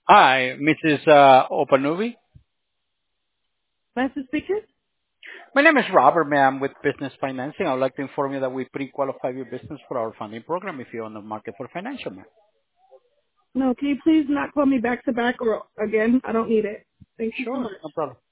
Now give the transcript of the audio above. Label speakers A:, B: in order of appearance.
A: Hi, Mrs. Opanuvi.
B: Master speaker?
A: My name is Robert, ma'am, with Business Financing. I would like to inform you that we pre-qualify your business for our funding program if you're on the market for financial, ma'am.
B: No, can you please not call me back to back or again? I don't need it. Thank you so
A: Sure,
B: much.
A: no problem.